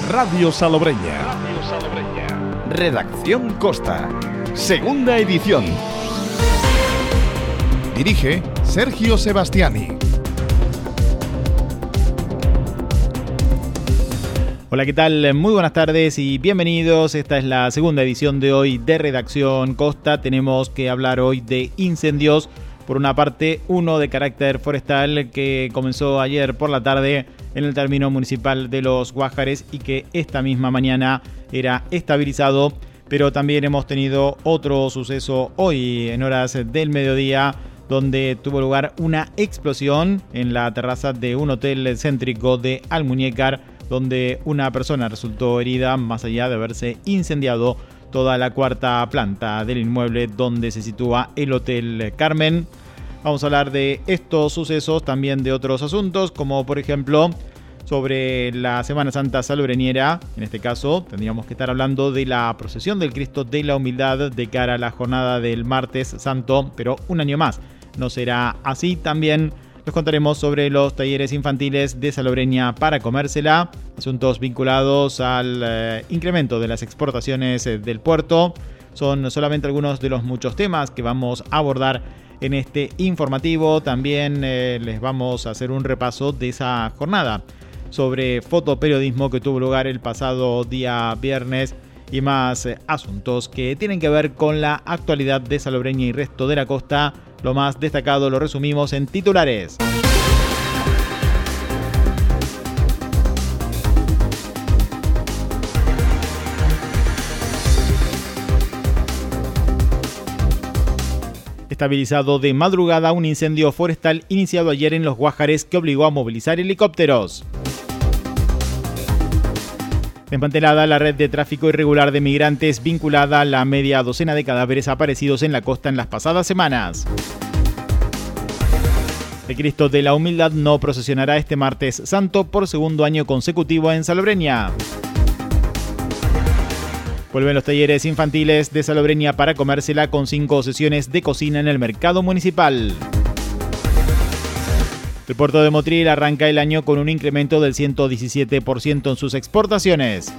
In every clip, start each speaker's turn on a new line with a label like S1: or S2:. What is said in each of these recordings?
S1: Radio Salobreña. Redacción Costa. Segunda edición. Dirige Sergio Sebastiani.
S2: Hola, ¿qué tal? Muy buenas tardes y bienvenidos. Esta es la segunda edición de hoy de Redacción Costa. Tenemos que hablar hoy de incendios. Por una parte, uno de carácter forestal que comenzó ayer por la tarde en el término municipal de Los Guájares y que esta misma mañana era estabilizado. Pero también hemos tenido otro suceso hoy en horas del mediodía, donde tuvo lugar una explosión en la terraza de un hotel céntrico de Almuñécar, donde una persona resultó herida más allá de haberse incendiado toda la cuarta planta del inmueble donde se sitúa el Hotel Carmen. Vamos a hablar de estos sucesos, también de otros asuntos, como por ejemplo sobre la Semana Santa salobreñera. En este caso tendríamos que estar hablando de la procesión del Cristo de la Humildad de cara a la jornada del Martes Santo, pero un año más no será así. También les contaremos sobre los talleres infantiles de Salobreña para comérsela, asuntos vinculados al incremento de las exportaciones del puerto. Son solamente algunos de los muchos temas que vamos a abordar en este informativo. También les vamos a hacer un repaso de esa jornada sobre fotoperiodismo que tuvo lugar el pasado día viernes y más asuntos que tienen que ver con la actualidad de Salobreña y resto de la costa. Lo más destacado lo resumimos en titulares. Estabilizado de madrugada un incendio forestal iniciado ayer en Los Guájares que obligó a movilizar helicópteros. Desmantelada la red de tráfico irregular de migrantes vinculada a la media docena de cadáveres aparecidos en la costa en las pasadas semanas. El Cristo de la Humildad no procesionará este Martes Santo por segundo año consecutivo en Salobreña. Vuelven los talleres infantiles de Salobreña para comérsela con 5 sesiones de cocina en el mercado municipal. El puerto de Motril arranca el año con un incremento del 117% en sus exportaciones.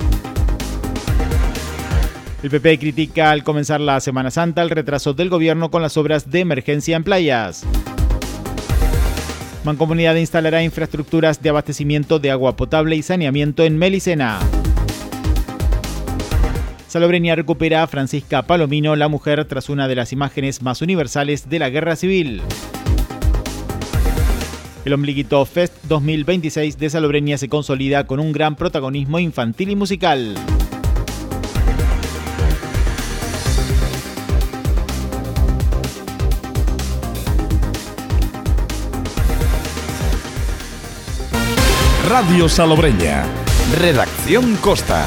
S2: El PP critica al comenzar la Semana Santa el retraso del gobierno con las obras de emergencia en playas. Mancomunidad instalará infraestructuras de abastecimiento de agua potable y saneamiento en Melicena. Salobreña recupera a Francisca Palomino, la mujer tras una de las imágenes más universales de la Guerra Civil. El Ombliguito Fest 2026 de Salobreña se consolida con un gran protagonismo infantil y musical.
S1: Radio Salobreña. Redacción Costa.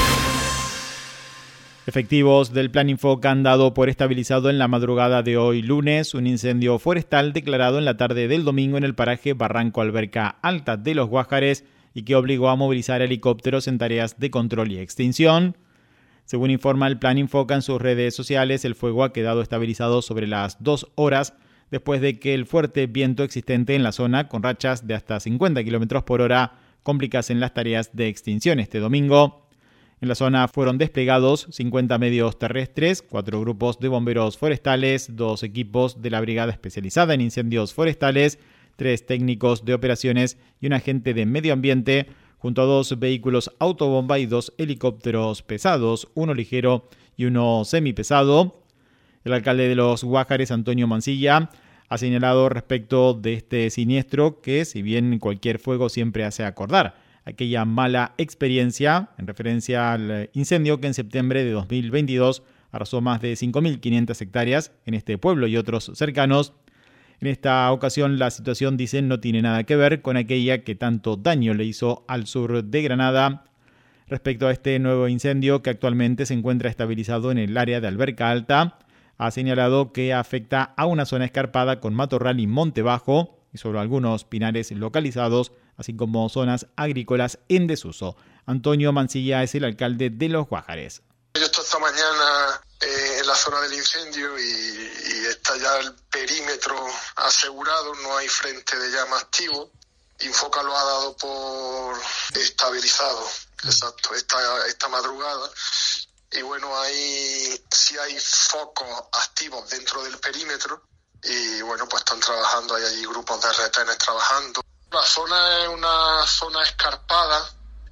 S2: Efectivos del Plan Infoca han dado por estabilizado en la madrugada de hoy lunes un incendio forestal declarado en la tarde del domingo en el paraje Barranco Alberca Alta de Los Guájares y que obligó a movilizar helicópteros en tareas de control y extinción. Según informa el Plan Infoca en sus redes sociales, el fuego ha quedado estabilizado sobre las 2 horas después de que el fuerte viento existente en la zona, con rachas de hasta 50 km por hora, complicasen las tareas de extinción este domingo. En la zona fueron desplegados 50 medios terrestres, 4 grupos de bomberos forestales, 2 equipos de la Brigada Especializada en Incendios Forestales, 3 técnicos de operaciones y un agente de medio ambiente, junto a 2 vehículos autobomba y 2 helicópteros pesados, uno ligero y uno semipesado. El alcalde de Los Guájares, Antonio Mancilla, ha señalado respecto de este siniestro que, si bien cualquier fuego siempre hace acordar aquella mala experiencia, en referencia al incendio que en septiembre de 2022 arrasó más de 5.500 hectáreas en este pueblo y otros cercanos. En esta ocasión la situación, dicen, no tiene nada que ver con aquella que tanto daño le hizo al sur de Granada. Respecto a este nuevo incendio que actualmente se encuentra estabilizado en el área de Alberca Alta, ha señalado que afecta a una zona escarpada con matorral y monte bajo y sobre algunos pinares localizados, así como zonas agrícolas en desuso. Antonio Mancilla es el alcalde de Los Guájares.
S3: Yo estoy esta mañana en la zona del incendio y está ya el perímetro asegurado, no hay frente de llama activo. Infoca lo ha dado por estabilizado, exacto, esta madrugada. Y bueno, sí hay focos activos dentro del perímetro y bueno, pues están trabajando, hay allí grupos de retenes trabajando. La zona es una zona escarpada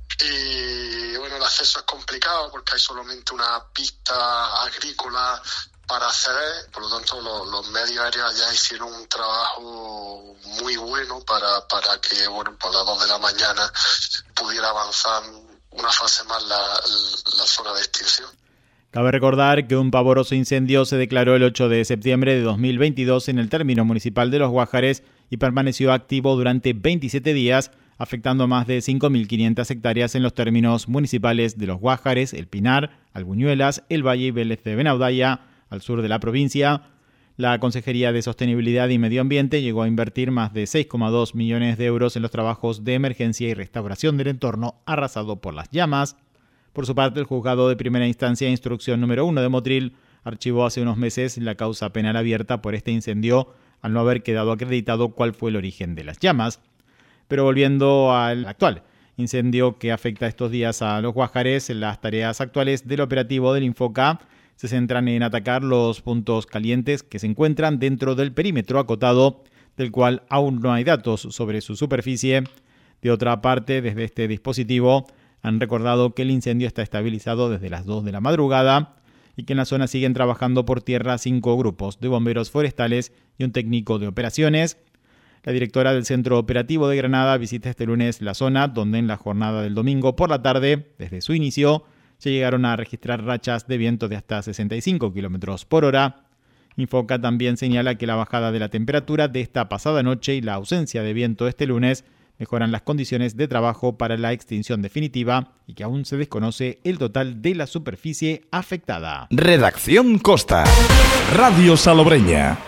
S3: y bueno, el acceso es complicado porque hay solamente una pista agrícola para acceder, por lo tanto los medios aéreos ya hicieron un trabajo muy bueno para que bueno, por las 2 de la mañana pudiera avanzar una fase más la zona de extinción.
S2: Cabe recordar que un pavoroso incendio se declaró el 8 de septiembre de 2022 en el término municipal de Los Guájares y permaneció activo durante 27 días, afectando más de 5.500 hectáreas en los términos municipales de Los Guájares, El Pinar, Albuñuelas, El Valle y Vélez de Benaudalla, al sur de la provincia. La Consejería de Sostenibilidad y Medio Ambiente llegó a invertir más de 6,2 millones de euros en los trabajos de emergencia y restauración del entorno arrasado por las llamas. Por su parte, el Juzgado de Primera Instancia e Instrucción número 1 de Motril archivó hace unos meses la causa penal abierta por este incendio al no haber quedado acreditado cuál fue el origen de las llamas. Pero volviendo al actual incendio que afecta estos días a Los Guájares, las tareas actuales del operativo del Infoca se centran en atacar los puntos calientes que se encuentran dentro del perímetro acotado, del cual aún no hay datos sobre su superficie. De otra parte, desde este dispositivo han recordado que el incendio está estabilizado desde las 2 de la madrugada y que en la zona siguen trabajando por tierra 5 grupos de bomberos forestales y un técnico de operaciones. La directora del Centro Operativo de Granada visita este lunes la zona, donde en la jornada del domingo por la tarde, desde su inicio, se llegaron a registrar rachas de viento de hasta 65 km por hora. Infoca también señala que la bajada de la temperatura de esta pasada noche y la ausencia de viento este lunes mejoran las condiciones de trabajo para la extinción definitiva y que aún se desconoce el total de la superficie afectada.
S1: Redacción Costa. Radio Salobreña.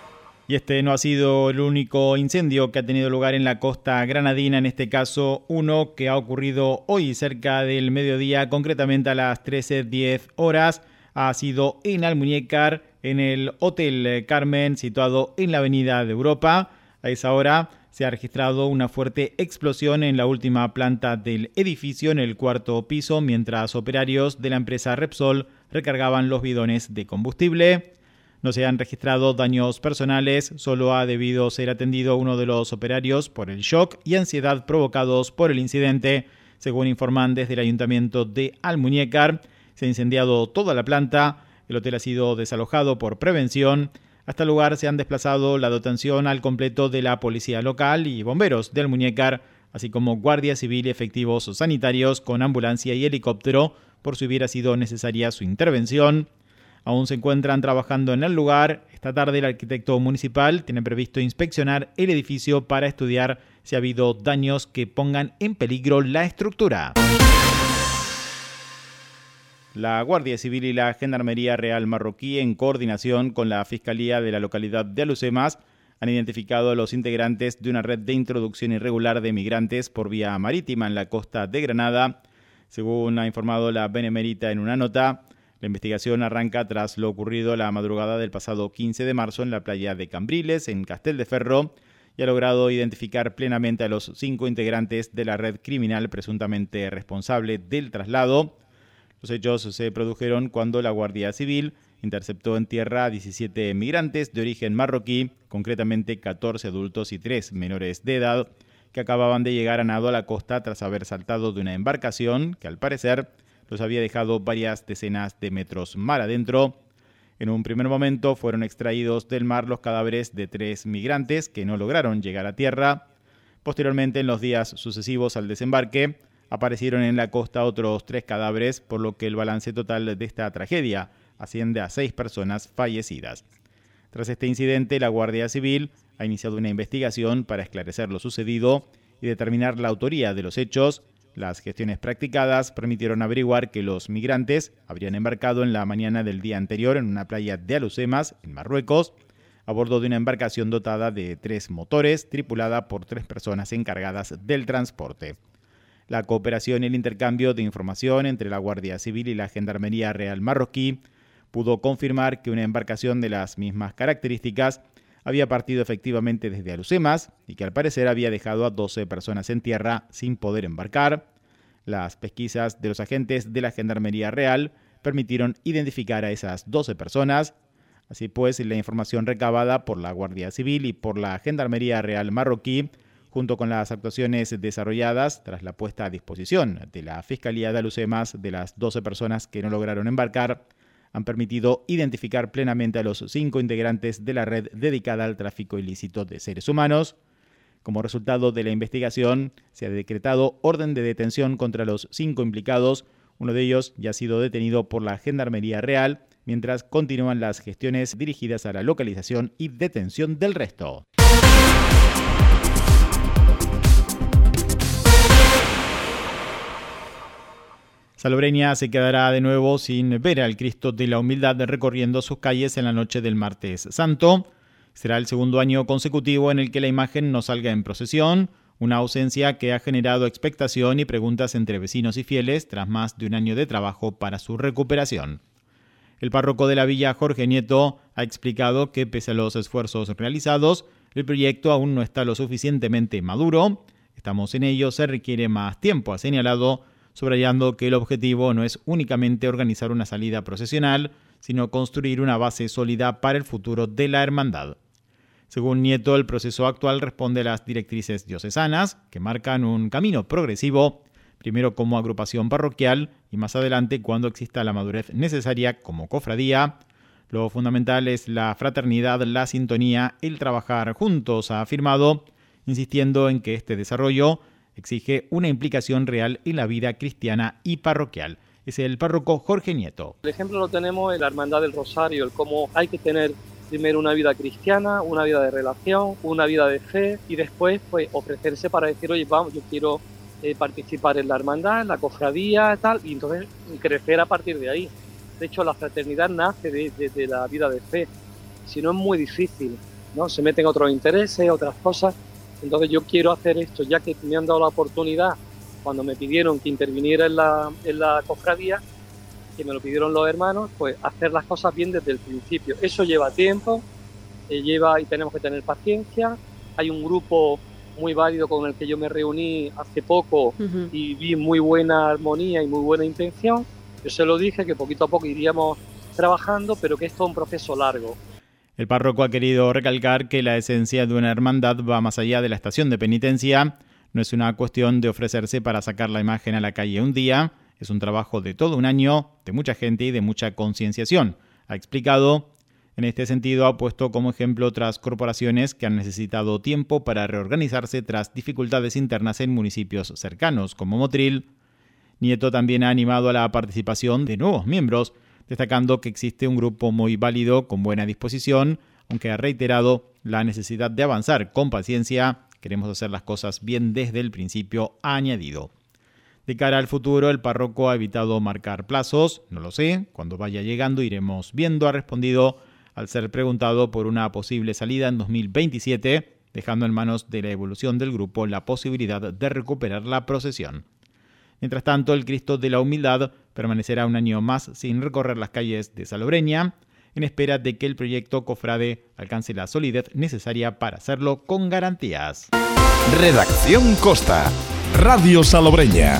S2: Y este no ha sido el único incendio que ha tenido lugar en la costa granadina, en este caso uno que ha ocurrido hoy cerca del mediodía, concretamente a las 13:10 horas, ha sido en Almuñécar, en el Hotel Carmen, situado en la Avenida de Europa. A esa hora se ha registrado una fuerte explosión en la última planta del edificio, en el 4º piso, mientras operarios de la empresa Repsol recargaban los bidones de combustible. No se han registrado daños personales, solo ha debido ser atendido uno de los operarios por el shock y ansiedad provocados por el incidente. Según informan desde el Ayuntamiento de Almuñécar, se ha incendiado toda la planta, el hotel ha sido desalojado por prevención. Hasta el lugar se han desplazado la dotación al completo de la policía local y bomberos de Almuñécar, así como guardia civil y efectivos sanitarios con ambulancia y helicóptero, por si hubiera sido necesaria su intervención. Aún se encuentran trabajando en el lugar. Esta tarde el arquitecto municipal tiene previsto inspeccionar el edificio para estudiar si ha habido daños que pongan en peligro la estructura. La Guardia Civil y la Gendarmería Real Marroquí, en coordinación con la Fiscalía de la localidad de Alucemas, han identificado a los integrantes de una red de introducción irregular de migrantes por vía marítima en la costa de Granada. Según ha informado la Benemérita en una nota, la investigación arranca tras lo ocurrido la madrugada del pasado 15 de marzo en la playa de Cambriles, en Castelldeferro, y ha logrado identificar plenamente a los 5 integrantes de la red criminal presuntamente responsable del traslado. Los hechos se produjeron cuando la Guardia Civil interceptó en tierra a 17 migrantes de origen marroquí, concretamente 14 adultos y 3 menores de edad, que acababan de llegar a nado a la costa tras haber saltado de una embarcación que, al parecer, los había dejado varias decenas de metros mar adentro. En un primer momento fueron extraídos del mar los cadáveres de 3 migrantes que no lograron llegar a tierra. Posteriormente, en los días sucesivos al desembarque, aparecieron en la costa otros 3 cadáveres, por lo que el balance total de esta tragedia asciende a 6 personas fallecidas. Tras este incidente, la Guardia Civil ha iniciado una investigación para esclarecer lo sucedido y determinar la autoría de los hechos. Las gestiones practicadas permitieron averiguar que los migrantes habrían embarcado en la mañana del día anterior en una playa de Alucemas, en Marruecos, a bordo de una embarcación dotada de 3 motores, tripulada por 3 personas encargadas del transporte. La cooperación y el intercambio de información entre la Guardia Civil y la Gendarmería Real Marroquí pudo confirmar que una embarcación de las mismas características había partido efectivamente desde Alucemas y que al parecer había dejado a 12 personas en tierra sin poder embarcar. Las pesquisas de los agentes de la Gendarmería Real permitieron identificar a esas 12 personas. Así pues, la información recabada por la Guardia Civil y por la Gendarmería Real marroquí, junto con las actuaciones desarrolladas tras la puesta a disposición de la Fiscalía de Alucemas de las 12 personas que no lograron embarcar, han permitido identificar plenamente a los 5 integrantes de la red dedicada al tráfico ilícito de seres humanos. Como resultado de la investigación, se ha decretado orden de detención contra los 5 implicados. Uno de ellos ya ha sido detenido por la Gendarmería Real, mientras continúan las gestiones dirigidas a la localización y detención del resto. Salobreña se quedará de nuevo sin ver al Cristo de la Humildad recorriendo sus calles en la noche del Martes Santo. Será el segundo año consecutivo en el que la imagen no salga en procesión, una ausencia que ha generado expectación y preguntas entre vecinos y fieles tras más de un año de trabajo para su recuperación. El párroco de la villa, Jorge Nieto, ha explicado que pese a los esfuerzos realizados, el proyecto aún no está lo suficientemente maduro. Estamos en ello, se requiere más tiempo, ha señalado, subrayando que el objetivo no es únicamente organizar una salida procesional, sino construir una base sólida para el futuro de la hermandad. Según Nieto, el proceso actual responde a las directrices diocesanas, que marcan un camino progresivo, primero como agrupación parroquial y más adelante cuando exista la madurez necesaria como cofradía. Lo fundamental es la fraternidad, la sintonía, el trabajar juntos, ha afirmado, insistiendo en que este desarrollo exige una implicación real en la vida cristiana y parroquial. Es el párroco Jorge Nieto.
S4: El ejemplo lo tenemos en la Hermandad del Rosario, el cómo hay que tener primero una vida cristiana, una vida de relación, una vida de fe y después pues ofrecerse para decir, oye, vamos, yo quiero participar en la hermandad, en la cofradía, tal, y entonces crecer a partir de ahí. De hecho, la fraternidad nace de la vida de fe, si no es muy difícil, ¿no? Se meten otros intereses, otras cosas. Entonces yo quiero hacer esto, ya que me han dado la oportunidad, cuando me pidieron que interviniera en la cofradía, que me lo pidieron los hermanos, pues hacer las cosas bien desde el principio. Eso lleva tiempo, y tenemos que tener paciencia. Hay un grupo muy válido con el que yo me reuní hace poco y vi muy buena armonía y muy buena intención. Yo se lo dije que poquito a poco iríamos trabajando, pero que esto es un proceso largo.
S2: El párroco ha querido recalcar que la esencia de una hermandad va más allá de la estación de penitencia. No es una cuestión de ofrecerse para sacar la imagen a la calle un día. Es un trabajo de todo un año, de mucha gente y de mucha concienciación, ha explicado. En este sentido, ha puesto como ejemplo otras corporaciones que han necesitado tiempo para reorganizarse tras dificultades internas en municipios cercanos, como Motril. Nieto también ha animado a la participación de nuevos miembros, destacando que existe un grupo muy válido con buena disposición, aunque ha reiterado la necesidad de avanzar con paciencia. Queremos hacer las cosas bien desde el principio, ha añadido. De cara al futuro, el párroco ha evitado marcar plazos, no lo sé, cuando vaya llegando iremos viendo, ha respondido al ser preguntado por una posible salida en 2027, dejando en manos de la evolución del grupo la posibilidad de recuperar la procesión. Mientras tanto, el Cristo de la Humildad permanecerá un año más sin recorrer las calles de Salobreña, en espera de que el proyecto cofrade alcance la solidez necesaria para hacerlo con garantías.
S1: Redacción Costa, Radio Salobreña.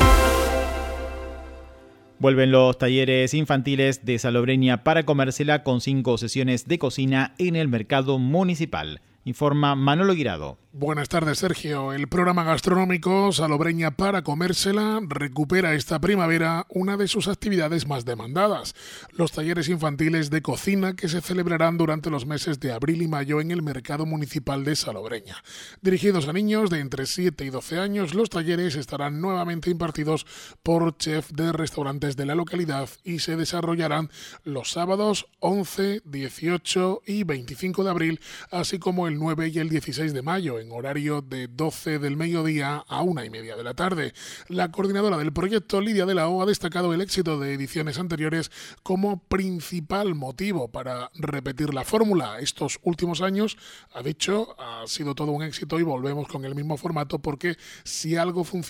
S2: Vuelven los talleres infantiles de Salobreña para comérsela con 5 sesiones de cocina en el mercado municipal. Informa Manolo Guirado.
S5: Buenas tardes, Sergio. El programa gastronómico Salobreña para comérsela recupera esta primavera una de sus actividades más demandadas, los talleres infantiles de cocina que se celebrarán durante los meses de abril y mayo en el mercado municipal de Salobreña. Dirigidos a niños de entre 7 y 12 años, los talleres estarán nuevamente impartidos por chefs de restaurantes de la localidad y se desarrollarán los sábados 11, 18 y 25 de abril, así como el 9 y el 16 de mayo, en horario de 12 del mediodía a 1:30 de la tarde. La coordinadora del proyecto, Lidia de la O, ha destacado el éxito de ediciones anteriores como principal motivo para repetir la fórmula. Estos últimos años, ha dicho, ha sido todo un éxito y volvemos con el mismo formato porque si algo funciona,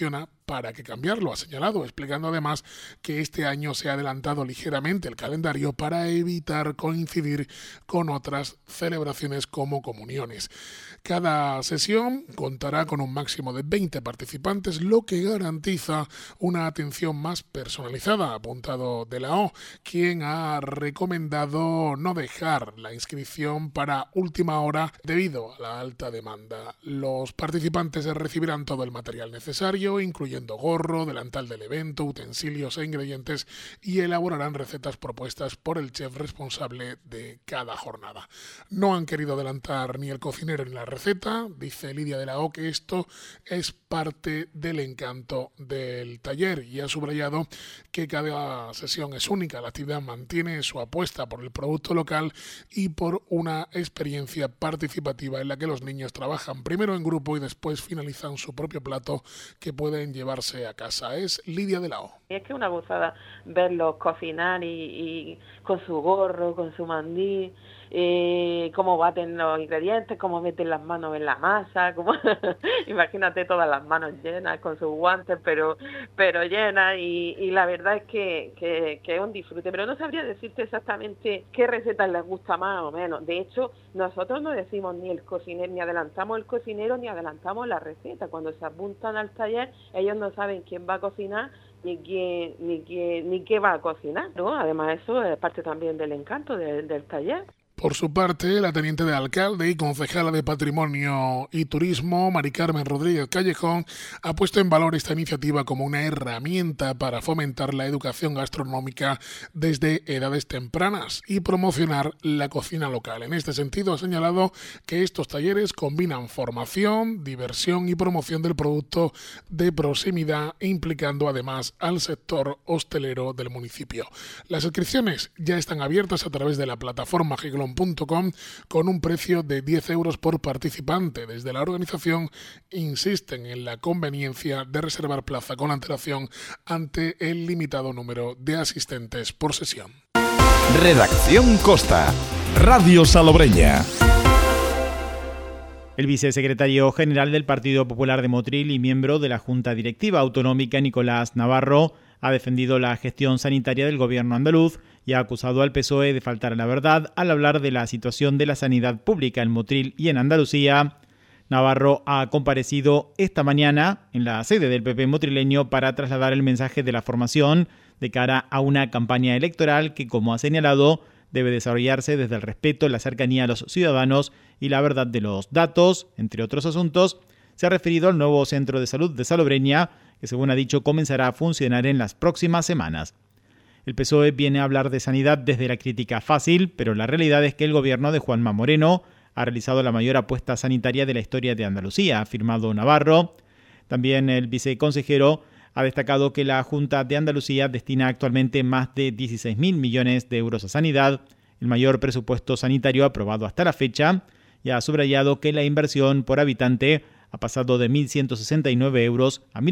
S5: para qué cambiarlo, ha señalado, explicando además que este año se ha adelantado ligeramente el calendario para evitar coincidir con otras celebraciones como comuniones. Cada sesión contará con un máximo de 20 participantes, lo que garantiza una atención más personalizada, ha apuntado de la O, quien ha recomendado no dejar la inscripción para última hora debido a la alta demanda. Los participantes recibirán todo el material necesario, incluyendo gorro, delantal del evento, utensilios e ingredientes, y elaborarán recetas propuestas por el chef responsable de cada jornada. No han querido adelantar ni el cocinero ni la receta, dice Lidia de la O, que esto es parte del encanto del taller, y ha subrayado que cada sesión es única. La actividad mantiene su apuesta por el producto local y por una experiencia participativa en la que los niños trabajan primero en grupo y después finalizan su propio plato que pueden llevarse a casa. Es Lidia de la O.
S6: Es que es una gozada verlos cocinar y con su gorro, con su mandil, cómo baten los ingredientes, cómo meten las manos en la masa, como imagínate todas las manos llenas con sus guantes, pero llenas, y la verdad es que es un disfrute, pero no sabría decirte exactamente qué recetas les gusta más o menos. De hecho, nosotros no decimos ni el cocinero, ni adelantamos el cocinero, ni adelantamos la receta. Cuando se apuntan al taller, ellos no saben quién va a cocinar, ni qué va a cocinar, ¿no? Además, eso es parte también del encanto del taller.
S5: Por su parte, la teniente de alcalde y concejala de Patrimonio y Turismo, Mari Carmen Rodríguez Callejón, ha puesto en valor esta iniciativa como una herramienta para fomentar la educación gastronómica desde edades tempranas y promocionar la cocina local. En este sentido, ha señalado que estos talleres combinan formación, diversión y promoción del producto de proximidad, implicando además al sector hostelero del municipio. Las inscripciones ya están abiertas a través de la plataforma Giglón.com con un precio de 10 euros por participante. Desde la organización insisten en la conveniencia de reservar plaza con antelación ante el limitado número de asistentes por sesión.
S1: Redacción Costa, Radio Salobreña.
S2: El vicesecretario general del Partido Popular de Motril y miembro de la Junta Directiva Autonómica, Nicolás Navarro, ha defendido la gestión sanitaria del gobierno andaluz y ha acusado al PSOE de faltar a la verdad al hablar de la situación de la sanidad pública en Motril y en Andalucía. Navarro ha comparecido esta mañana en la sede del PP motrileño para trasladar el mensaje de la formación de cara a una campaña electoral que, como ha señalado, debe desarrollarse desde el respeto, la cercanía a los ciudadanos y la verdad de los datos, entre otros asuntos. Se ha referido al nuevo centro de salud de Salobreña, que según ha dicho comenzará a funcionar en las próximas semanas. El PSOE viene a hablar de sanidad desde la crítica fácil, pero la realidad es que el gobierno de Juanma Moreno ha realizado la mayor apuesta sanitaria de la historia de Andalucía, ha afirmado Navarro. También el viceconsejero ha destacado que la Junta de Andalucía destina actualmente más de 16.000 millones de euros a sanidad, el mayor presupuesto sanitario aprobado hasta la fecha, y ha subrayado que la inversión por habitante ha pasado de 1.169 euros a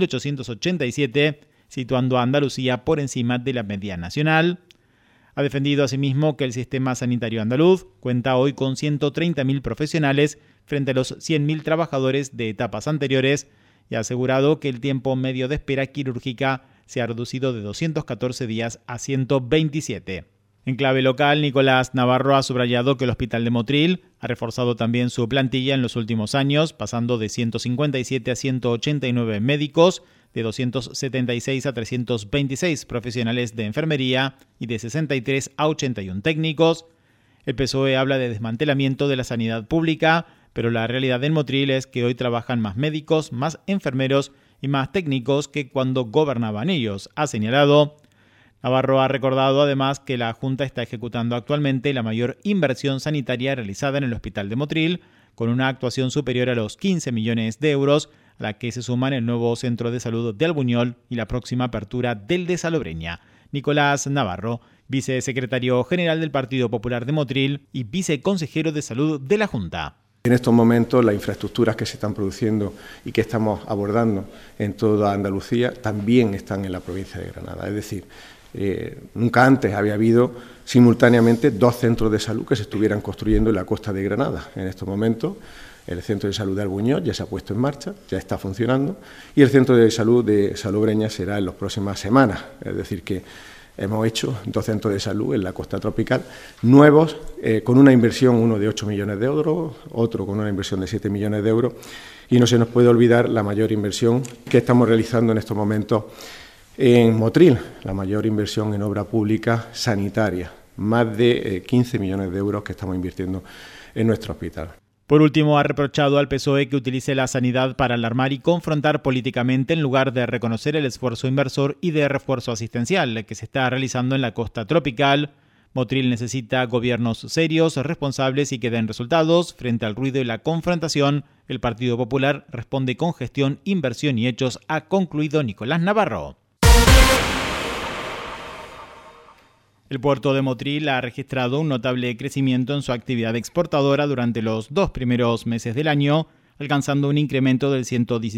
S2: 1.887, situando a Andalucía por encima de la media nacional. Ha defendido asimismo que el sistema sanitario andaluz cuenta hoy con 130.000 profesionales frente a los 100.000 trabajadores de etapas anteriores y ha asegurado que el tiempo medio de espera quirúrgica se ha reducido de 214 días a 127. En clave local, Nicolás Navarro ha subrayado que el Hospital de Motril ha reforzado también su plantilla en los últimos años, pasando de 157 a 189 médicos, de 276 a 326 profesionales de enfermería y de 63 a 81 técnicos. El PSOE habla de desmantelamiento de la sanidad pública, pero la realidad en Motril es que hoy trabajan más médicos, más enfermeros y más técnicos que cuando gobernaban ellos, ha señalado. Navarro ha recordado además que la Junta está ejecutando actualmente la mayor inversión sanitaria realizada en el Hospital de Motril, con una actuación superior a los 15 millones de euros, a la que se suman el nuevo centro de salud de Albuñol y la próxima apertura del de Salobreña. Nicolás Navarro, vicesecretario general del Partido Popular de Motril y viceconsejero de salud de la Junta.
S7: En estos momentos las infraestructuras que se están produciendo y que estamos abordando en toda Andalucía también están en la provincia de Granada. Es decir, nunca antes había habido simultáneamente 2 centros de salud que se estuvieran construyendo en la costa de Granada. En estos momentos El Centro de Salud de Albuñol ya se ha puesto en marcha, ya está funcionando, y el Centro de Salud de Salobreña será en las próximas semanas. Es decir, que hemos hecho 2 centros de salud en la costa tropical, nuevos, con una inversión, uno de 8 millones de euros, otro con una inversión de 7 millones de euros, y no se nos puede olvidar la mayor inversión que estamos realizando en estos momentos en Motril, la mayor inversión en obra pública sanitaria, más de 15 millones de euros que estamos invirtiendo en nuestro hospital.
S2: Por último, ha reprochado al PSOE que utilice la sanidad para alarmar y confrontar políticamente en lugar de reconocer el esfuerzo inversor y de refuerzo asistencial que se está realizando en la costa tropical. Motril necesita gobiernos serios, responsables y que den resultados. Frente al ruido y la confrontación, el Partido Popular responde con gestión, inversión y hechos, ha concluido Nicolás Navarro. El puerto de Motril ha registrado un notable crecimiento en su actividad exportadora durante los 2 primeros meses del año, alcanzando un incremento del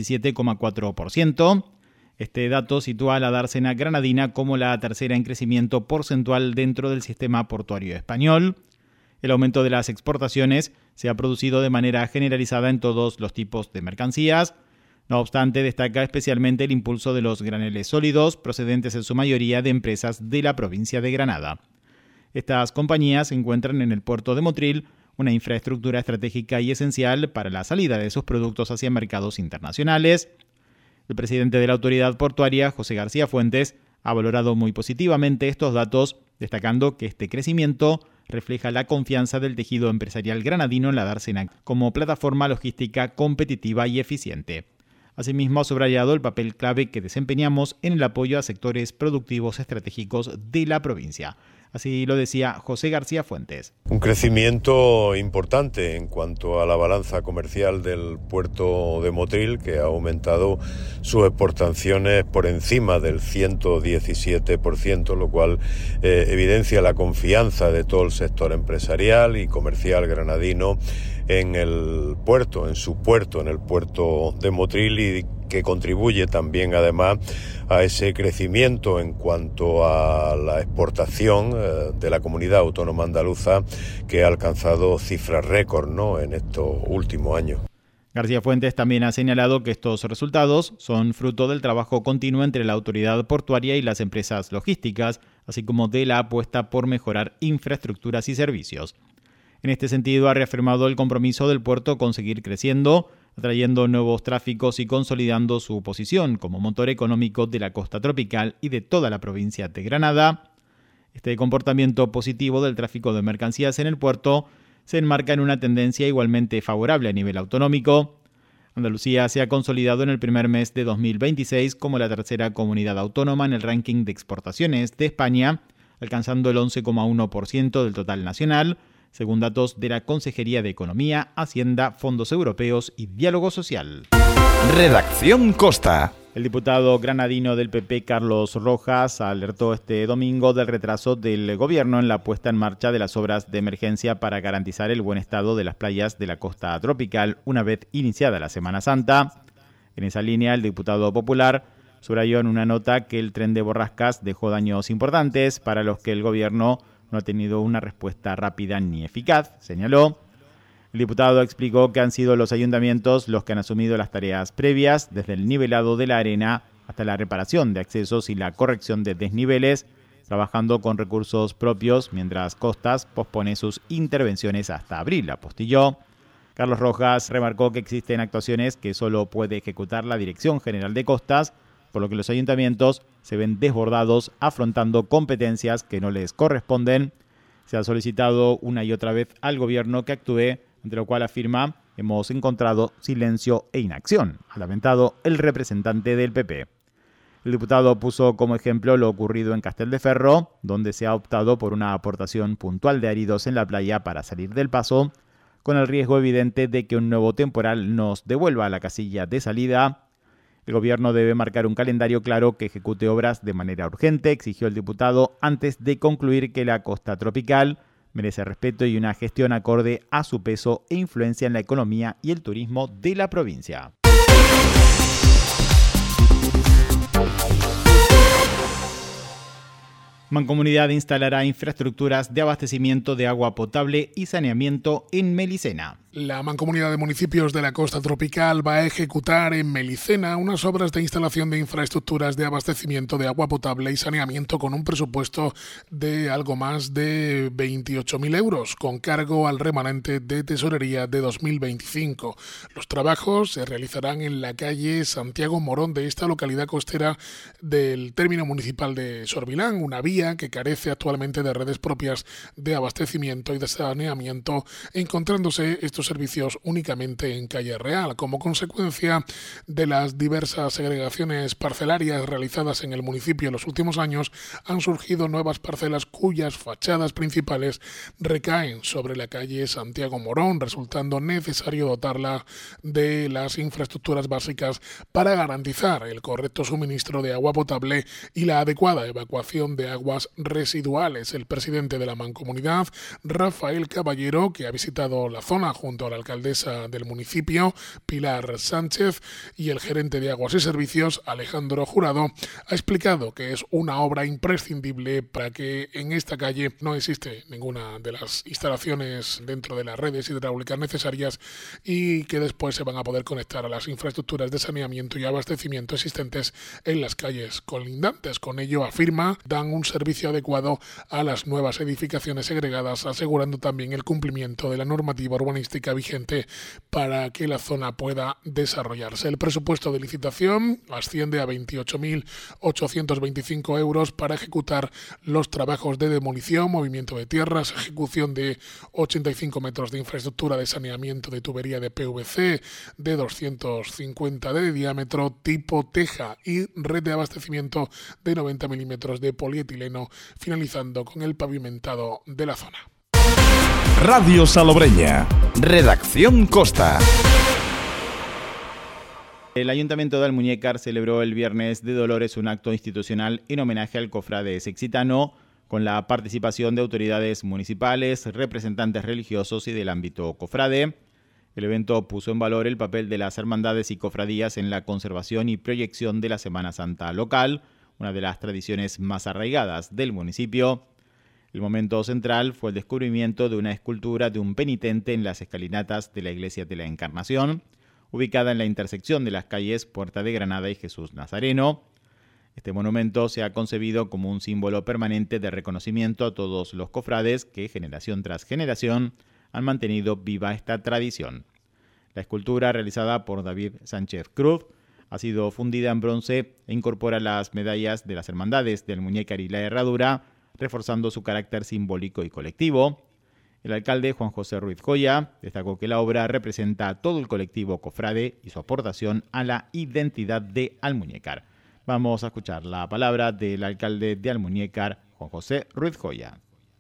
S2: 117,4%. Este dato sitúa a la dársena granadina como la tercera en crecimiento porcentual dentro del sistema portuario español. El aumento de las exportaciones se ha producido de manera generalizada en todos los tipos de mercancías. No obstante, destaca especialmente el impulso de los graneles sólidos, procedentes en su mayoría de empresas de la provincia de Granada. Estas compañías encuentran en el puerto de Motril una infraestructura estratégica y esencial para la salida de sus productos hacia mercados internacionales. El presidente de la autoridad portuaria, José García Fuentes, ha valorado muy positivamente estos datos, destacando que este crecimiento refleja la confianza del tejido empresarial granadino en la dársena como plataforma logística competitiva y eficiente. Asimismo, ha subrayado el papel clave que desempeñamos en el apoyo a sectores productivos estratégicos de la provincia. Así lo decía José García Fuentes.
S8: Un crecimiento importante en cuanto a la balanza comercial del puerto de Motril, que ha aumentado sus exportaciones por encima del 117%, lo cual evidencia la confianza de todo el sector empresarial y comercial granadino en el puerto, en su puerto, en el puerto de Motril, y que contribuye también además a ese crecimiento en cuanto a la exportación de la comunidad autónoma andaluza, que ha alcanzado cifras récord, ¿no?, en estos últimos años.
S2: García Fuentes también ha señalado que estos resultados son fruto del trabajo continuo entre la autoridad portuaria y las empresas logísticas, así como de la apuesta por mejorar infraestructuras y servicios. En este sentido, ha reafirmado el compromiso del puerto con seguir creciendo, atrayendo nuevos tráficos y consolidando su posición como motor económico de la costa tropical y de toda la provincia de Granada. Este comportamiento positivo del tráfico de mercancías en el puerto se enmarca en una tendencia igualmente favorable a nivel autonómico. Andalucía se ha consolidado en el primer mes de 2026 como la tercera comunidad autónoma en el ranking de exportaciones de España, alcanzando el 11,1% del total nacional, según datos de la Consejería de Economía, Hacienda, Fondos Europeos y Diálogo Social.
S1: Redacción Costa.
S2: El diputado granadino del PP, Carlos Rojas, alertó este domingo del retraso del gobierno en la puesta en marcha de las obras de emergencia para garantizar el buen estado de las playas de la costa tropical una vez iniciada la Semana Santa. En esa línea, el diputado popular subrayó en una nota que el tren de borrascas dejó daños importantes para los que el gobierno no ha tenido una respuesta rápida ni eficaz, señaló. El diputado explicó que han sido los ayuntamientos los que han asumido las tareas previas, desde el nivelado de la arena hasta la reparación de accesos y la corrección de desniveles, trabajando con recursos propios, mientras Costas pospone sus intervenciones hasta abril, apostilló. Carlos Rojas remarcó que existen actuaciones que solo puede ejecutar la Dirección General de Costas, por lo que los ayuntamientos se ven desbordados afrontando competencias que no les corresponden. Se ha solicitado una y otra vez al gobierno que actúe, ante lo cual afirma: hemos encontrado silencio e inacción, ha lamentado el representante del PP. El diputado puso como ejemplo lo ocurrido en Castelldeferro, donde se ha optado por una aportación puntual de áridos en la playa para salir del paso, con el riesgo evidente de que un nuevo temporal nos devuelva a la casilla de salida. El gobierno debe marcar un calendario claro que ejecute obras de manera urgente, exigió el diputado, antes de concluir que la costa tropical merece respeto y una gestión acorde a su peso e influencia en la economía y el turismo de la provincia. Mancomunidad instalará infraestructuras de abastecimiento de agua potable y saneamiento en Melicena.
S5: La Mancomunidad de Municipios de la Costa Tropical va a ejecutar en Melicena unas obras de instalación de infraestructuras de abastecimiento de agua potable y saneamiento con un presupuesto de algo más de 28.000 euros, con cargo al remanente de tesorería de 2025. Los trabajos se realizarán en la calle Santiago Morón de esta localidad costera del término municipal de Sorbilán, una vía que carece actualmente de redes propias de abastecimiento y de saneamiento, encontrándose estos servicios únicamente en Calle Real. Como consecuencia de las diversas segregaciones parcelarias realizadas en el municipio en los últimos años, han surgido nuevas parcelas cuyas fachadas principales recaen sobre la calle Santiago Morón, resultando necesario dotarla de las infraestructuras básicas para garantizar el correcto suministro de agua potable y la adecuada evacuación de aguas residuales. El presidente de la Mancomunidad, Rafael Caballero, que ha visitado la zona junto a la alcaldesa del municipio, Pilar Sánchez, y el gerente de Aguas y Servicios, Alejandro Jurado, ha explicado que es una obra imprescindible para que en esta calle no existe ninguna de las instalaciones dentro de las redes hidráulicas necesarias y que después se van a poder conectar a las infraestructuras de saneamiento y abastecimiento existentes en las calles colindantes. Con ello, afirma, dan un servicio adecuado a las nuevas edificaciones segregadas, asegurando también el cumplimiento de la normativa urbanística vigente para que la zona pueda desarrollarse. El presupuesto de licitación asciende a 28.825 euros para ejecutar los trabajos de demolición, movimiento de tierras, ejecución de 85 metros de infraestructura de saneamiento de tubería de PVC de 250 de diámetro tipo teja y red de abastecimiento de 90 milímetros de polietileno, finalizando con el pavimentado de la zona.
S1: Radio Salobreña. Redacción Costa.
S2: El Ayuntamiento de Almuñécar celebró el Viernes de Dolores un acto institucional en homenaje al cofrade sexitano, con la participación de autoridades municipales, representantes religiosos y del ámbito cofrade. El evento puso en valor el papel de las hermandades y cofradías en la conservación y proyección de la Semana Santa local, una de las tradiciones más arraigadas del municipio. El momento central fue el descubrimiento de una escultura de un penitente en las escalinatas de la Iglesia de la Encarnación, ubicada en la intersección de las calles Puerta de Granada y Jesús Nazareno. Este monumento se ha concebido como un símbolo permanente de reconocimiento a todos los cofrades que, generación tras generación, han mantenido viva esta tradición. La escultura, realizada por David Sánchez Cruz, ha sido fundida en bronce e incorpora las medallas de las hermandades del Almuñécar y la Herradura, reforzando su carácter simbólico y colectivo. El alcalde Juan José Ruiz Joya destacó que la obra representa a todo el colectivo cofrade y su aportación a la identidad de Almuñécar. Vamos a escuchar la palabra del alcalde de Almuñécar, Juan José Ruiz Joya.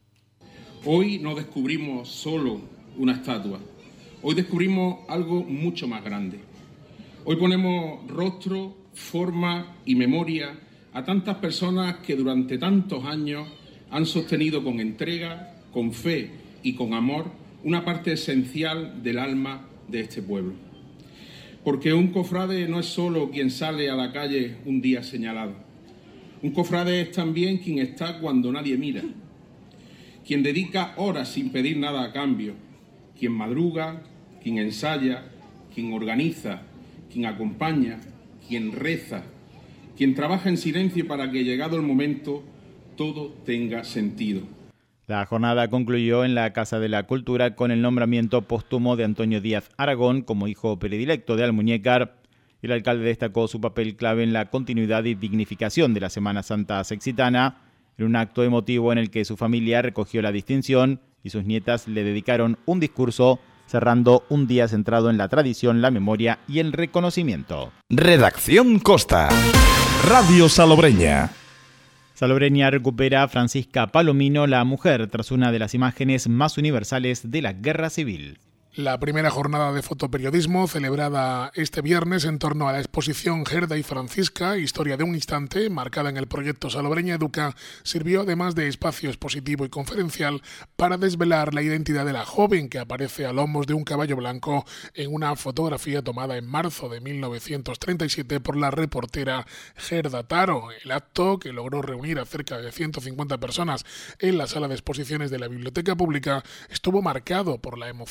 S9: Hoy no descubrimos solo una estatua, hoy descubrimos algo mucho más grande. Hoy ponemos rostro, forma y memoria a tantas personas que durante tantos años han sostenido con entrega, con fe y con amor una parte esencial del alma de este pueblo. Porque un cofrade no es solo quien sale a la calle un día señalado. Un cofrade es también quien está cuando nadie mira, quien dedica horas sin pedir nada a cambio, quien madruga, quien ensaya, quien organiza, quien acompaña, quien reza, quien trabaja en silencio para que, llegado el momento, todo tenga sentido.
S2: La jornada concluyó en la Casa de la Cultura con el nombramiento póstumo de Antonio Díaz Aragón como hijo predilecto de Almuñécar. El alcalde destacó su papel clave en la continuidad y dignificación de la Semana Santa sexitana, en un acto emotivo en el que su familia recogió la distinción y sus nietas le dedicaron un discurso, cerrando un día centrado en la tradición, la memoria y el reconocimiento.
S1: Redacción Costa. Radio Salobreña.
S2: Salobreña recupera a Francisca Palomino, la mujer, tras una de las imágenes más universales de la Guerra Civil.
S5: La primera jornada de fotoperiodismo celebrada este viernes en torno a la exposición Gerda y Francisca, Historia de un instante, marcada en el proyecto Salobreña Educa, sirvió además de espacio expositivo y conferencial para desvelar la identidad de la joven que aparece a lomos de un caballo blanco en una fotografía tomada en marzo de 1937 por la reportera Gerda Taro. El acto, que logró reunir a cerca de 150 personas en la sala de exposiciones de la Biblioteca Pública, estuvo marcado por la emoción y la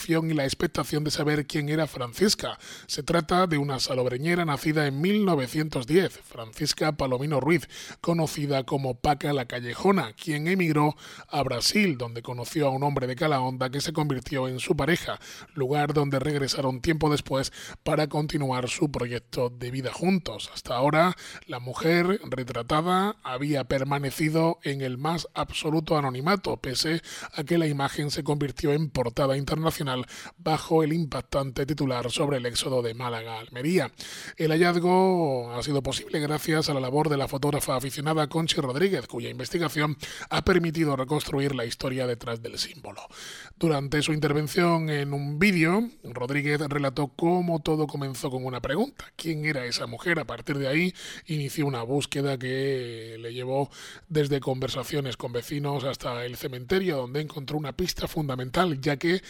S5: expectación de saber quién era Francisca. Se trata de una salobreñera nacida en 1910, Francisca Palomino Ruiz, conocida como Paca la Callejona, quien emigró a Brasil, donde conoció a un hombre de Calahonda que se convirtió en su pareja, lugar donde regresaron tiempo después para continuar su proyecto de vida juntos. Hasta ahora, la mujer retratada había permanecido en el más absoluto anonimato, pese a que la imagen se convirtió en portada internacional bajo el impactante titular sobre el éxodo de Málaga a Almería. El hallazgo ha sido posible gracias a la labor de la fotógrafa aficionada Conchi Rodríguez, cuya investigación ha permitido reconstruir la historia detrás del símbolo. Durante su intervención en un vídeo, Rodríguez relató cómo todo comenzó con una pregunta: ¿quién era esa mujer? A partir de ahí inició una búsqueda que le llevó desde conversaciones con vecinos hasta el cementerio, donde encontró una pista fundamental, ya que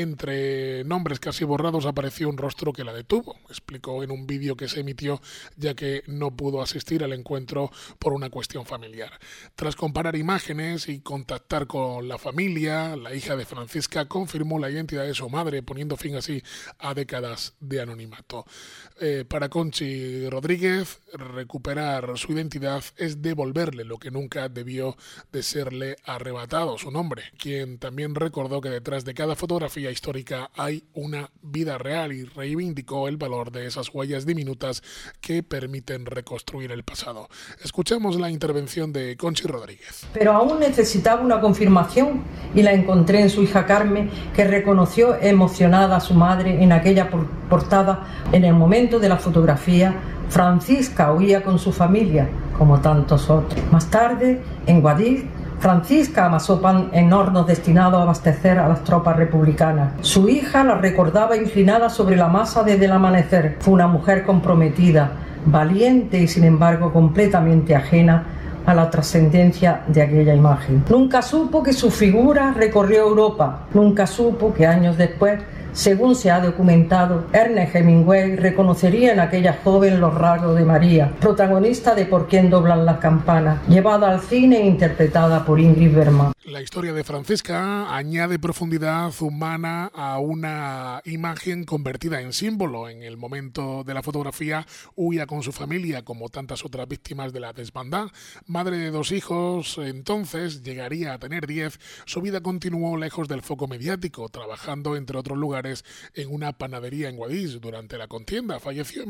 S5: entre nombres casi borrados apareció un rostro que la detuvo. Explicó en un vídeo que se emitió, ya que no pudo asistir al encuentro por una cuestión familiar. Tras comparar imágenes y contactar con la familia, la hija de Francisca confirmó la identidad de su madre, poniendo fin así a décadas de anonimato. Para Conchi Rodríguez, recuperar su identidad es devolverle lo que nunca debió de serle arrebatado, su nombre, quien también recordó que detrás de cada fotografía histórica hay una vida real y reivindicó el valor de esas huellas diminutas que permiten reconstruir el pasado. Escuchamos la intervención de Conchi Rodríguez.
S10: Pero aún necesitaba una confirmación y la encontré en su hija Carmen, que reconoció emocionada a su madre en aquella portada. En el momento de la fotografía, Francisca huía con su familia, como tantos otros. Más tarde, en Guadix, Francisca amasó pan en hornos destinados a abastecer a las tropas republicanas. Su hija la recordaba inclinada sobre la masa desde el amanecer. Fue una mujer comprometida, valiente y sin embargo completamente ajena a la trascendencia de aquella imagen. Nunca supo que su figura recorrió Europa. Nunca supo que años después, según se ha documentado, Ernest Hemingway reconocería en aquella joven los rasgos de María, protagonista de Por quién doblan las campanas, llevada al cine e interpretada por Ingrid Bergman.
S5: La historia de Francisca añade profundidad humana a una imagen convertida en símbolo. En el momento de la fotografía huía con su familia, como tantas otras víctimas de la desbandada. Madre de 2 hijos, entonces llegaría a tener 10. Su vida continuó lejos del foco mediático, trabajando entre otros lugares en una panadería en Guadix durante la contienda. Falleció en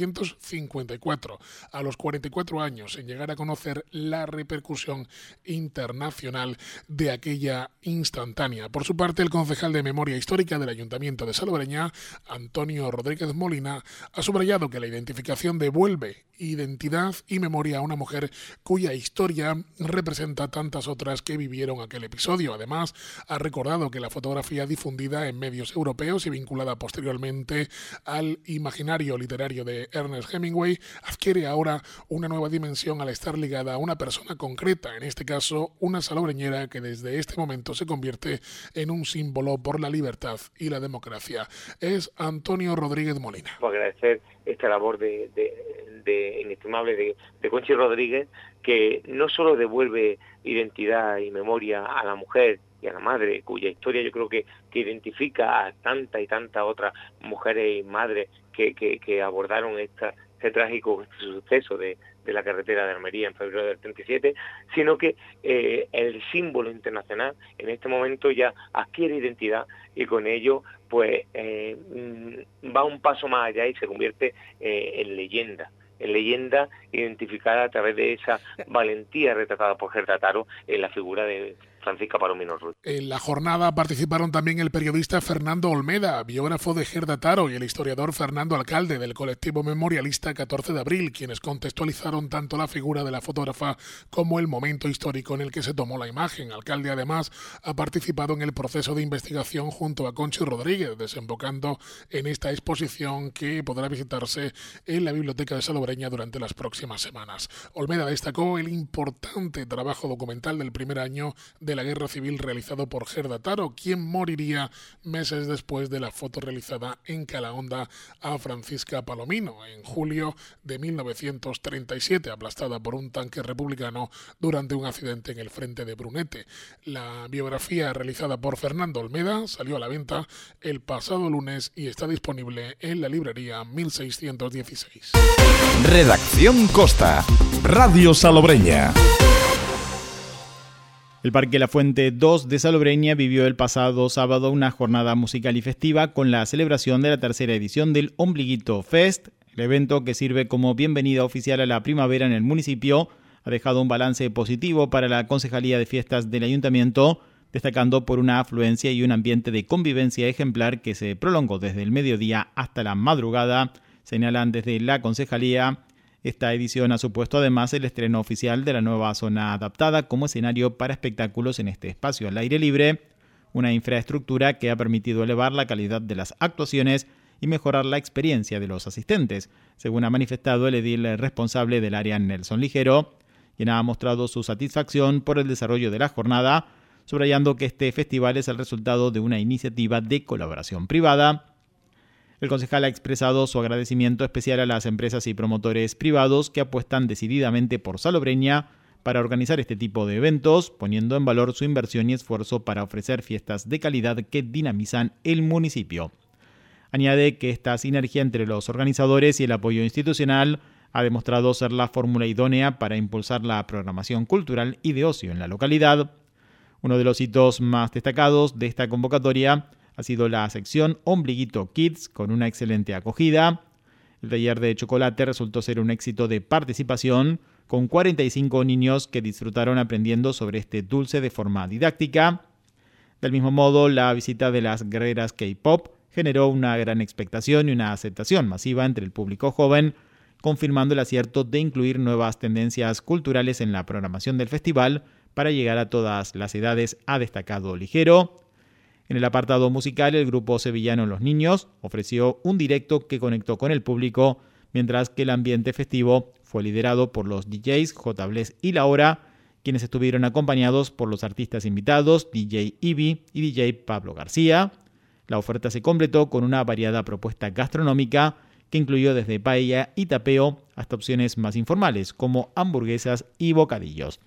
S5: 1954, a los 44 años, sin llegar a conocer la repercusión internacional de aquella instantánea. Por su parte, el concejal de Memoria Histórica del Ayuntamiento de Salobreña, Antonio Rodríguez Molina, ha subrayado que la identificación devuelve identidad y memoria a una mujer cuya historia representa tantas otras que vivieron aquel episodio. Además, ha recordado que la fotografía difundida en medios europeos y vinculada posteriormente al imaginario literario de Ernest Hemingway adquiere ahora una nueva dimensión al estar ligada a una persona concreta, en este caso una salobreñera que desde este momento se convierte en un símbolo por la libertad y la democracia. Es Antonio Rodríguez Molina.
S11: Agradecer esta labor inestimable de Conchi Rodríguez, que no solo devuelve identidad y memoria a la mujer y a la madre, cuya historia yo creo que identifica a tantas y tantas otras mujeres y madres que abordaron este trágico suceso de la carretera de Almería en febrero del 37, sino que el símbolo internacional en este momento ya adquiere identidad y con ello pues va un paso más allá y se convierte en leyenda identificada a través de esa valentía retratada por Gerda Taro en la figura de Francisca Palomino Ruiz.
S5: En la jornada participaron también el periodista Fernando Olmeda, biógrafo de Gerda Taro, y el historiador Fernando Alcalde del colectivo memorialista 14 de abril, quienes contextualizaron tanto la figura de la fotógrafa como el momento histórico en el que se tomó la imagen. Alcalde además ha participado en el proceso de investigación junto a Conchi Rodríguez, desembocando en esta exposición que podrá visitarse en la Biblioteca de Salobreña durante las próximas semanas. Olmeda destacó el importante trabajo documental del primer año de de la Guerra Civil realizado por Gerda Taro, quien moriría meses después de la foto realizada en Calahonda a Francisca Palomino en julio de 1937, aplastada por un tanque republicano durante un accidente en el frente de Brunete. La biografía realizada por Fernando Olmeda salió a la venta el pasado lunes y está disponible en la librería 1616.
S1: Redacción Costa, Radio Salobreña.
S2: El Parque La Fuente 2 de Salobreña vivió el pasado sábado una jornada musical y festiva con la celebración de la tercera edición del Ombliguito Fest. El evento, que sirve como bienvenida oficial a la primavera en el municipio, ha dejado un balance positivo para la Concejalía de Fiestas del Ayuntamiento, destacando por una afluencia y un ambiente de convivencia ejemplar que se prolongó desde el mediodía hasta la madrugada. Señalan desde la Concejalía. Esta edición ha supuesto además el estreno oficial de la nueva zona adaptada como escenario para espectáculos en este espacio al aire libre, una infraestructura que ha permitido elevar la calidad de las actuaciones y mejorar la experiencia de los asistentes, según ha manifestado el edil responsable del área Nelson Ligero, quien ha mostrado su satisfacción por el desarrollo de la jornada, subrayando que este festival es el resultado de una iniciativa de colaboración privada. El concejal ha expresado su agradecimiento especial a las empresas y promotores privados que apuestan decididamente por Salobreña para organizar este tipo de eventos, poniendo en valor su inversión y esfuerzo para ofrecer fiestas de calidad que dinamizan el municipio. Añade que esta sinergia entre los organizadores y el apoyo institucional ha demostrado ser la fórmula idónea para impulsar la programación cultural y de ocio en la localidad. Uno de los hitos más destacados de esta convocatoria ha sido la sección Ombliguito Kids, con una excelente acogida. El taller de chocolate resultó ser un éxito de participación, con 45 niños que disfrutaron aprendiendo sobre este dulce de forma didáctica. Del mismo modo, la visita de las guerreras K-pop generó una gran expectación y una aceptación masiva entre el público joven, confirmando el acierto de incluir nuevas tendencias culturales en la programación del festival para llegar a todas las edades, ha destacado Ligero. En el apartado musical, el grupo sevillano Los Niños ofreció un directo que conectó con el público, mientras que el ambiente festivo fue liderado por los DJs J. Bless y La Hora, quienes estuvieron acompañados por los artistas invitados DJ Ivy y DJ Pablo García. La oferta se completó con una variada propuesta gastronómica que incluyó desde paella y tapeo hasta opciones más informales como hamburguesas y bocadillos.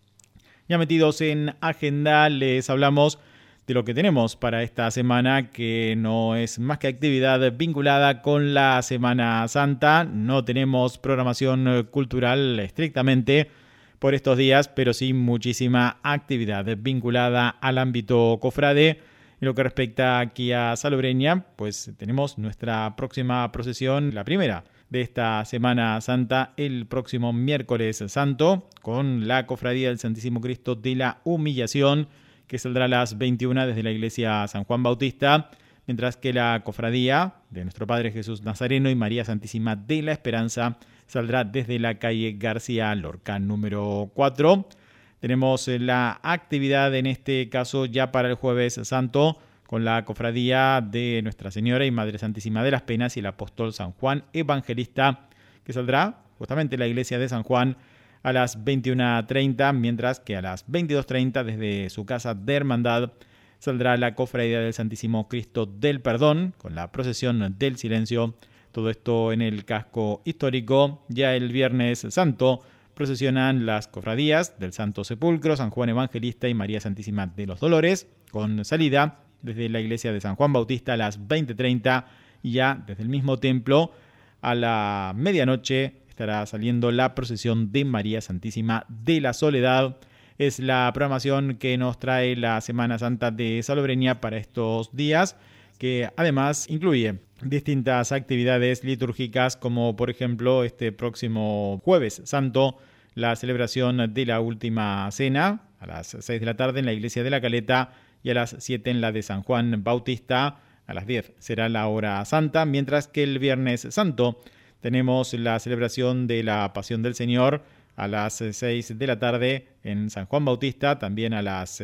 S2: Ya metidos en agenda, les hablamos de lo que tenemos para esta semana, que no es más que actividad vinculada con la Semana Santa. No tenemos programación cultural estrictamente por estos días, pero sí muchísima actividad vinculada al ámbito cofrade. En lo que respecta aquí a Salobreña, pues tenemos nuestra próxima procesión, la primera de esta Semana Santa, el próximo miércoles santo, con la Cofradía del Santísimo Cristo de la Humillación, que saldrá a las 21 desde la iglesia San Juan Bautista, mientras que la Cofradía de Nuestro Padre Jesús Nazareno y María Santísima de la Esperanza saldrá desde la calle García Lorca número 4. Tenemos la actividad en este caso ya para el Jueves Santo con la Cofradía de Nuestra Señora y Madre Santísima de las Penas y el Apóstol San Juan Evangelista, que saldrá justamente la iglesia de San Juan a las 21:30, mientras que a las 22:30 desde su casa de hermandad saldrá la Cofradía del Santísimo Cristo del Perdón con la procesión del silencio. Todo esto en el casco histórico. Ya el Viernes Santo procesionan las cofradías del Santo Sepulcro, San Juan Evangelista y María Santísima de los Dolores, con salida desde la iglesia de San Juan Bautista a las 20:30 y ya desde el mismo templo a la medianoche estará saliendo la procesión de María Santísima de la Soledad. Es la programación que nos trae la Semana Santa de Salobreña para estos días, que además incluye distintas actividades litúrgicas, como por ejemplo este próximo Jueves Santo, la celebración de la Última Cena a las 6 de la tarde en la iglesia de La Caleta y a las 7 en la de San Juan Bautista. A las 10 será la hora santa, mientras que el Viernes Santo tenemos la celebración de la Pasión del Señor a las 6 de la tarde en San Juan Bautista, también a las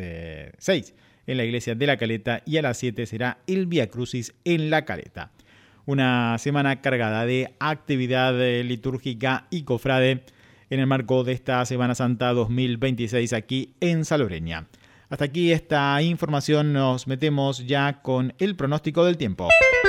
S2: 6 en la iglesia de La Caleta y a las 7 será el Vía Crucis en La Caleta. Una semana cargada de actividad litúrgica y cofrade en el marco de esta Semana Santa 2026 aquí en Salobreña. Hasta aquí esta información, nos metemos ya con el pronóstico del tiempo.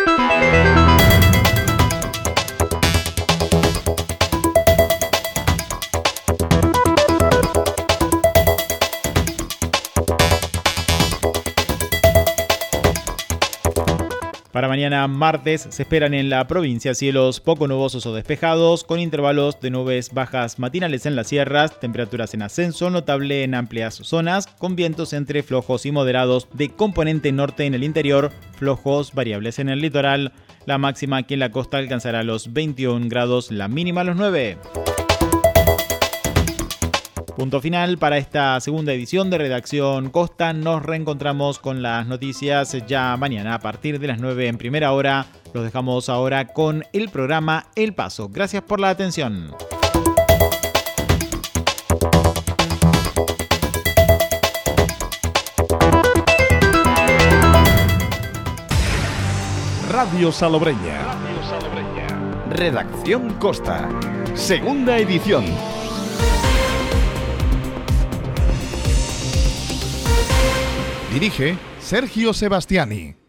S2: Para mañana martes se esperan en la provincia cielos poco nubosos o despejados, con intervalos de nubes bajas matinales en las sierras, temperaturas en ascenso notable en amplias zonas, con vientos entre flojos y moderados de componente norte en el interior, flojos variables en el litoral. La máxima aquí en la costa alcanzará los 21 grados, la mínima los 9. Punto final para esta segunda edición de Redacción Costa. Nos reencontramos con las noticias ya mañana a partir de las 9 en primera hora. Los dejamos ahora con el programa El Paso. Gracias por la atención.
S1: Radio Salobreña. Redacción Costa. Segunda edición. Dirige Sergio Sebastiani.